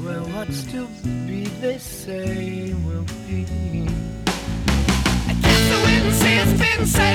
Well, what's to be, they say will be. I guess the wind says it's been said.